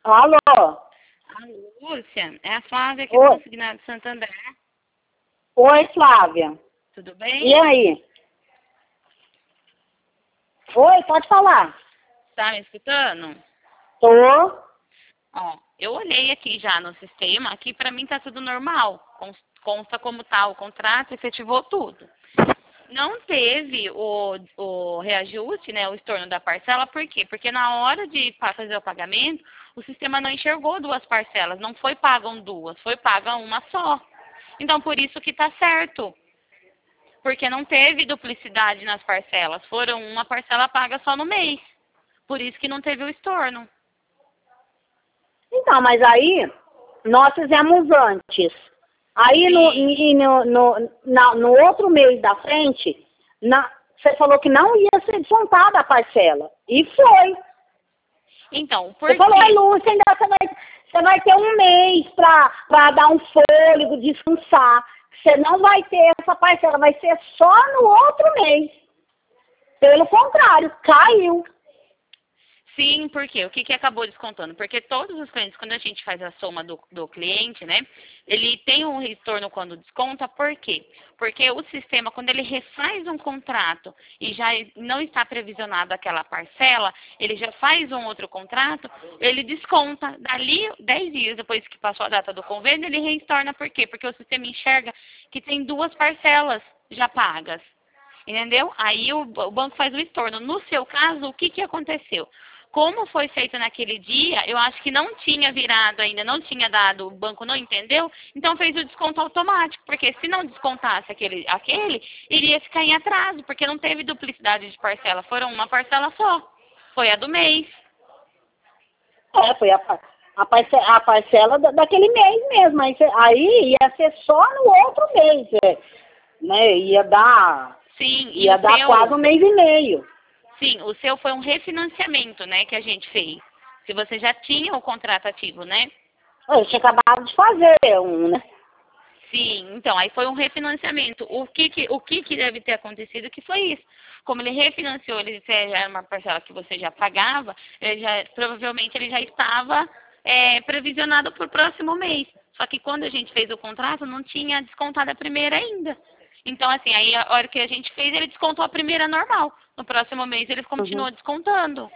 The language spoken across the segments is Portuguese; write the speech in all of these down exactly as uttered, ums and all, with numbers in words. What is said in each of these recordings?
Alô? Alô, Lúcia, é a Flávia aqui do Oi. Consignado de Santo André. Oi, Flávia. Tudo bem? E aí? Oi, pode falar. Tá me escutando? Tô. Ó, eu olhei aqui já no sistema, aqui pra mim tá tudo normal. Cons- Consta como tá o contrato, efetivou tudo. Não teve o, o reajuste, né, o estorno da parcela, por quê? Porque na hora de pa- fazer o pagamento, o sistema não enxergou duas parcelas, não foi pagam duas, foi paga uma só. Então, por isso que tá certo. Porque não teve duplicidade nas parcelas, foram uma parcela paga só no mês. Por isso que não teve o estorno. Então, mas aí nós fizemos antes. Aí no, Sim. e no, no, na- no outro mês da frente, na, você falou que não ia ser descontada a parcela. E foi. Então, por Você falou, quê? "Ai, Lúcia, ainda você vai, você vai ter um mês para dar um fôlego, descansar. Você não vai ter essa parcela, vai ser só no outro mês. Pelo contrário, caiu. Sim, por quê? O que, que acabou descontando? Porque todos os clientes, quando a gente faz a soma do, do cliente, né? Ele tem um retorno quando desconta, por quê? Porque o sistema, quando ele refaz um contrato e já não está previsionado aquela parcela, ele já faz um outro contrato, ele desconta. Dali, dez dias depois que passou a data do convênio, ele retorna, por quê? Porque o sistema enxerga que tem duas parcelas já pagas. Entendeu? Aí o, o banco faz o estorno. No seu caso, o que, que aconteceu? Como foi feito naquele dia, eu acho que não tinha virado ainda, não tinha dado, o banco não entendeu, então fez o desconto automático, porque se não descontasse aquele, aquele, iria ficar em atraso, porque não teve duplicidade de parcela, foram uma parcela só, foi a do mês. É, foi a, par- a, parce, a parcela da- daquele mês mesmo. Aí, cê- aí ia ser só no outro mês. É, né? Ia dar, Sim, e ia o dar quase um seu, mês e meio. sim, o seu foi um refinanciamento, né, que a gente fez. Se você já tinha o contrato ativo, né? Eu tinha acabado de fazer um, né? Sim, então, aí foi um refinanciamento. O que que, o que que deve ter acontecido que foi isso? Como ele refinanciou, ele já era uma parcela que você já pagava, ele já, provavelmente ele já estava é, previsionado para o próximo mês. Só que quando a gente fez o contrato, não tinha descontado a primeira ainda. Então, assim, aí a hora que a gente fez, ele descontou a primeira normal. No próximo mês, ele Uhum. continuou descontando.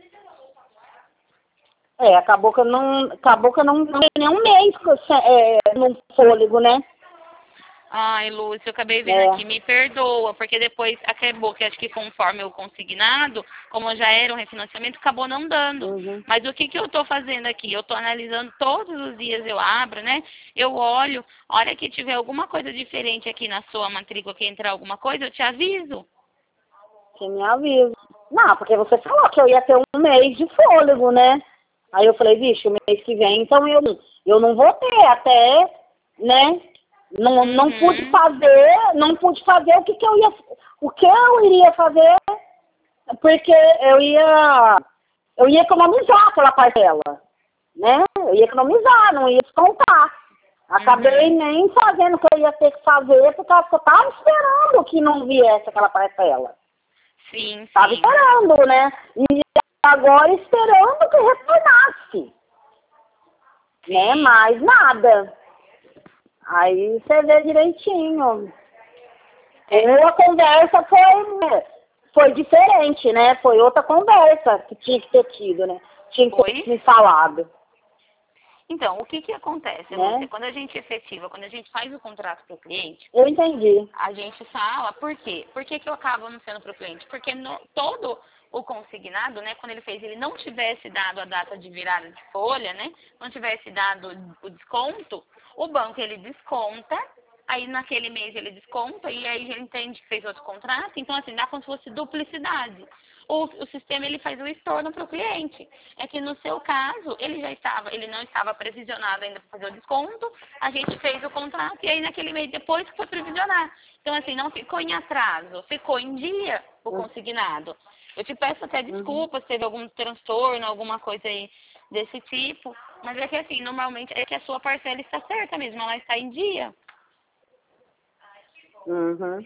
É, acabou que eu não, acabou que eu não, não dei nem um mês com esse- é, no fôlego, né? Ai, Lúcia, eu acabei vendo É. aqui, me perdoa, porque depois acabou que acho que conforme o consignado, como já era um refinanciamento, acabou não dando. Uhum. Mas o que, que eu estou fazendo aqui? Eu estou analisando todos os dias, eu abro, né? Eu olho, a hora que tiver alguma coisa diferente aqui na sua matrícula, que entrar alguma coisa, eu te aviso. Você me avisa. Não, porque você falou que eu ia ter um mês de fôlego, né? Aí eu falei, vixe, o mês que vem, então eu, eu não vou ter até, né? Não, não pude Uhum. fazer, não pude fazer o que, que eu ia, o que eu iria fazer, porque eu ia, eu ia economizar aquela parcela, né? Eu ia economizar, não ia descontar. Acabei Uhum. nem fazendo o que eu ia ter que fazer, porque eu estava esperando que não viesse aquela parcela. Sim, Estava sim. esperando, né? E agora esperando que retornasse, né? Sim. Mais nada. Aí você vê direitinho. É. Ou a conversa foi, foi diferente, né? Foi outra conversa que tinha que ter tido, né? Tinha que Oi? ter me falado, Então, o que que acontece, Lúcia? né? Quando a gente efetiva, quando a gente faz o contrato para o cliente, Eu entendi. a gente fala, por quê? Por que, que eu acabo anunciando para o cliente? Porque no, todo o consignado, né, quando ele fez, ele não tivesse dado a data de virada de folha, né, não tivesse dado o desconto, o banco ele desconta, aí naquele mês ele desconta e aí ele entende que fez outro contrato, então assim, dá como se fosse duplicidade. O, o sistema ele faz o estorno para o cliente. É que no seu caso, ele já estava, ele não estava previsionado ainda para fazer o desconto, a gente fez o contrato e aí naquele mês depois que foi previsionar. Então assim, não ficou em atraso, ficou em dia o consignado. Eu te peço até Uhum. desculpa se teve algum transtorno, alguma coisa aí desse tipo, mas é que assim, normalmente é que a sua parcela está certa mesmo, ela está em dia. Uhum.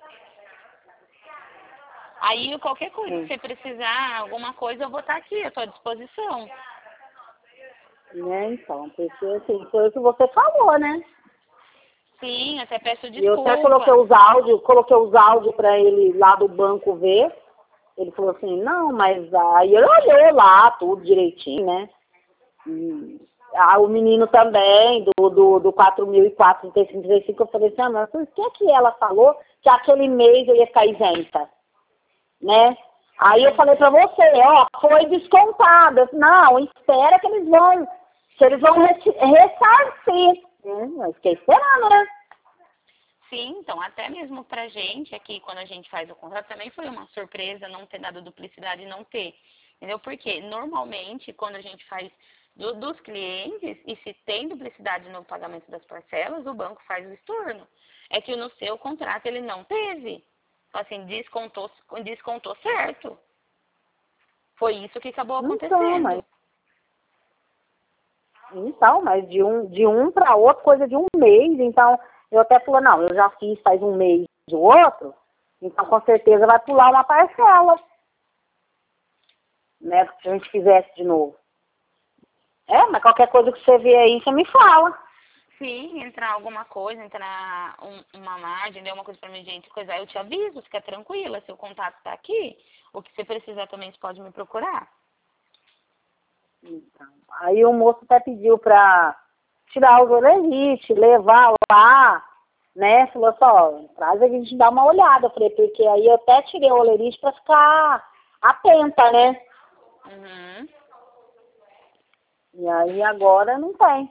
Aí qualquer coisa que Sim. você precisar, alguma coisa, eu vou estar aqui à sua disposição. Né, então, porque assim, foi o que você falou, né? Sim, até peço E eu até coloquei desculpa. os áudios, coloquei os áudios para ele lá do banco ver. Ele falou assim, não, mas aí ele olhou lá tudo direitinho, né? E, ah, o menino também, do, do, do quatro mil e quatro, trinta e cinco, trinta e cinco, eu falei assim, ah, mas por que que ela falou que aquele mês eu ia ficar isenta, né? Aí eu falei pra você, ó, foi descontado. Eu disse, não, espera que eles vão, que eles vão reti- ressarcir. Hum, eu fiquei esperando, né? Sim, então, até mesmo pra gente aqui, quando a gente faz o contrato, também foi uma surpresa não ter dado duplicidade e não ter. Entendeu? Porque normalmente, quando a gente faz do- dos clientes, e se tem duplicidade no pagamento das parcelas, o banco faz o estorno. É que no seu contrato ele não teve. Então, assim, descontou, descontou certo. Foi isso que acabou Então, mas, acontecendo. então, mas de um, de um para outro, coisa de um mês. Então, eu até falei, não, eu já fiz faz um mês do outro, então com certeza vai pular uma parcela, né? Se a gente fizesse de novo. É, mas qualquer coisa que você vê aí, você me fala. Se entrar alguma coisa, entrar um- uma margem, der uma coisa pra mim, gente, coisa, aí eu te aviso, fica tranquila, seu contato tá aqui. O que você precisar também, você pode me procurar. Então, aí o moço até pediu para tirar os orelite, levar lá, né? Falou só, traz a gente dar uma olhada. Eu falei, porque aí eu até tirei o olerite para ficar atenta, né? Uhum. E aí agora não tem.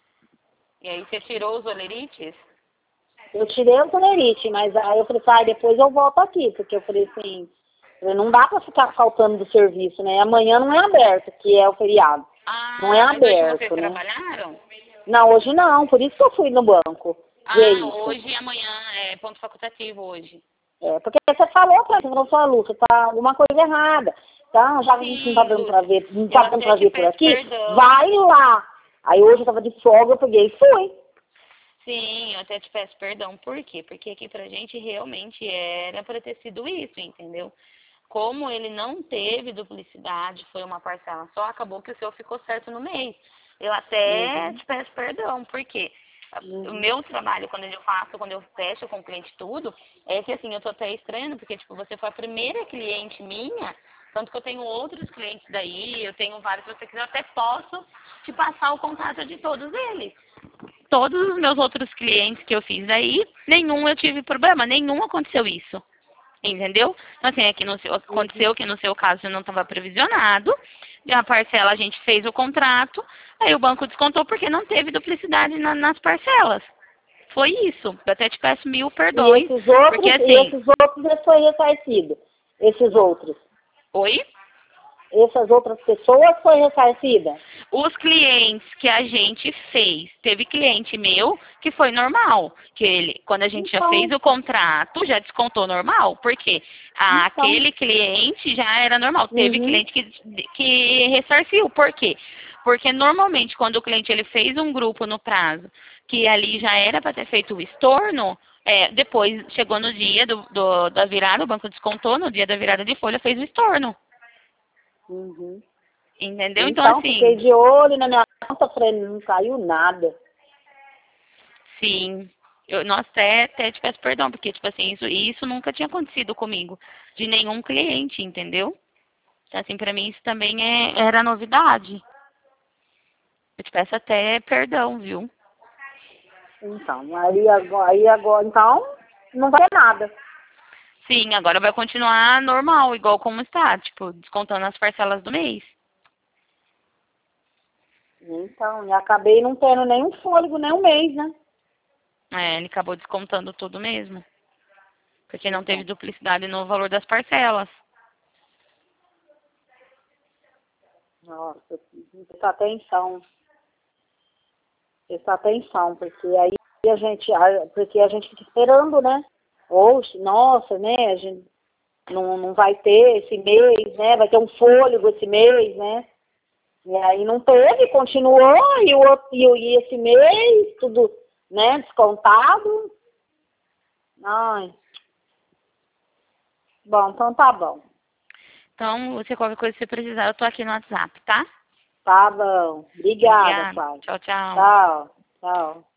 E aí você tirou os olerites? Eu tirei o olerite, mas aí eu falei, pai, depois eu volto aqui, porque eu falei assim, não dá para ficar faltando do serviço, né? Amanhã não é aberto, que é o feriado. Não é Ah, mas hoje vocês aberto, né? trabalharam? Não, hoje não, por isso que eu fui no banco ver Ah, isso. hoje e amanhã é ponto facultativo hoje. É, porque você falou pra mim, você falou, Lu, você tá alguma coisa errada. Então, já que a gente não tá Sim, dando pra Lúcia. ver, não Eu tá dando até pra te ver por peço aqui, perdão. vai lá. Aí hoje eu tava de folga, eu peguei e fui. Sim, eu até te peço perdão. Por quê? Porque aqui pra gente realmente era pra ter sido isso, entendeu? Como ele não teve duplicidade, foi uma parcela só, acabou que o seu ficou certo no mês. Eu até Uhum, te peço perdão, porque o uhum, meu trabalho, quando eu faço, quando eu fecho com o cliente tudo, é que assim, eu tô até estranhando, porque tipo, você foi a primeira cliente minha, tanto que eu tenho outros clientes daí, eu tenho vários, se você quiser, eu até posso te passar o contato de todos eles. Todos os meus outros clientes que eu fiz daí, nenhum eu tive problema, nenhum aconteceu isso. Entendeu? Então, assim, é que no seu, uhum, aconteceu que no seu caso não estava previsionado, e a parcela a gente fez o contrato, aí o banco descontou porque não teve duplicidade na- nas parcelas. Foi isso. Eu até te peço mil E perdões, esses porque outros, e assim, esses outros já foi ressarcido. Esses outros. oi? Essas outras pessoas foi ressarcida. Os clientes que a gente fez, teve cliente meu que foi normal, que ele, quando a gente já fez Então, o contrato, já descontou normal, porque então. aquele cliente já era normal. Teve Uhum, cliente que, que ressarciu, por quê? Porque normalmente quando o cliente ele fez um grupo no prazo, que ali já era para ter feito o estorno, é, depois chegou no dia do, do- da virada, o banco descontou, no dia da virada de folha fez o estorno. uhum. Entendeu? Então, Então, fiquei assim, de olho na minha conta, falei, não caiu nada. sim. Eu, nossa, até, até te peço perdão, porque, tipo assim, isso, isso nunca tinha acontecido comigo, de nenhum cliente, entendeu? Então, assim, pra mim isso também é, era novidade. Eu te peço até perdão, viu? Então, aí agora, aí agora, então, não vai ter nada. Sim, agora vai continuar normal, igual como está, tipo, descontando as parcelas do mês. Então, e acabei não tendo nenhum fôlego, nem um mês, né? É, ele acabou descontando tudo mesmo, porque não teve Então, duplicidade no valor das parcelas. nossa, presta atenção, presta atenção, porque aí a gente, a- porque a gente fica esperando, né? Ou, nossa, né, a gente não, não vai ter esse mês, né? Vai ter um fôlego esse mês, né? E aí não teve, continuou, e, o, outro- e, o- e esse mês, tudo, né, descontado. Ai, bom, então tá bom. Então, você qualquer coisa que você precisar, eu tô aqui no WhatsApp, tá? Tá bom. Obrigada, Obrigada. Flávia. Tchau, tchau. Tchau. Tchau.